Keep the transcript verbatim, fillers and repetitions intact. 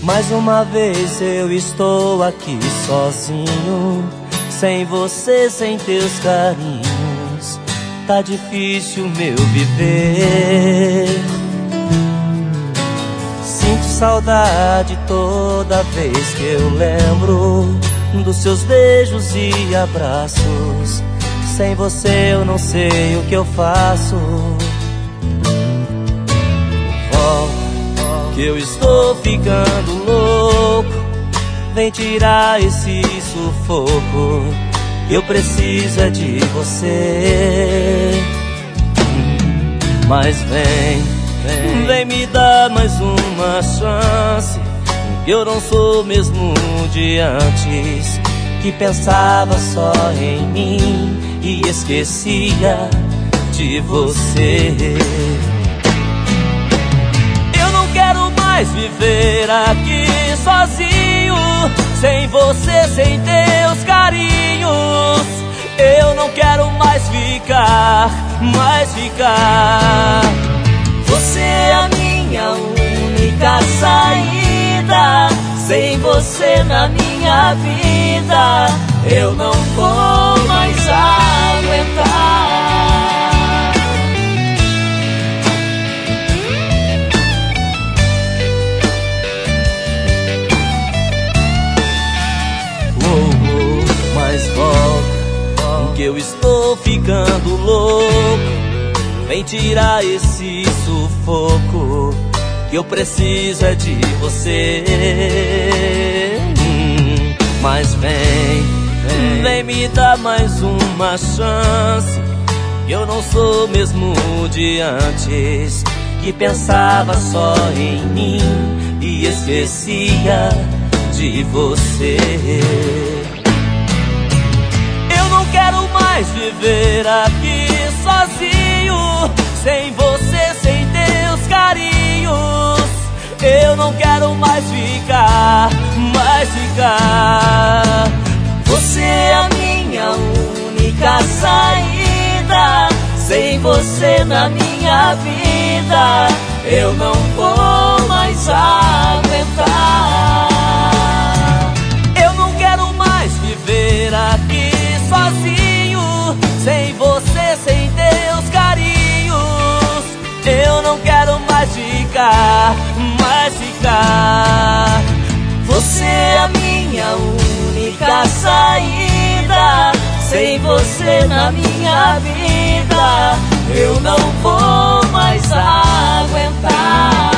Mais uma vez eu estou aqui sozinho, sem você, sem teus carinhos. Tá difícil meu viver. Sinto saudade toda vez que eu lembro dos seus beijos e abraços. Sem você eu não sei o que eu faço. Volta, que eu estou ficando louco. Vem tirar esse sufoco. Eu preciso é de você. Mas vem, vem, vem me dar mais uma chance. Eu não sou mesmo de antes, que pensava só em mim e esquecia de você. Eu não quero mais viver aqui sozinho, sem você, sem teus carinhos. Eu não quero mais ficar, mais ficar. Você é a minha única saída. Sem você na minha vida, eu não vou mais aguentar. Oh, oh, mas volta, que eu estou ficando louco. Vem tirar esse sufoco, que eu preciso é de você. hum, Mas vem, vem, vem me dar mais uma chance. Eu não sou mesmo de antes, que pensava só em mim e esquecia de você. Eu não quero mais viver aqui sozinho, sem você, sem teus carinhos. Eu não quero mais ficar, mais ficar. Você é a minha única saída. Sem você na minha vida, eu não vou mais aguentar. Eu não quero mais viver aqui sozinho, sem você, sem teus carinhos. Eu não quero mais ficar, mais ficar. Você é a minha única saída. Sem você na minha vida, eu não vou mais aguentar.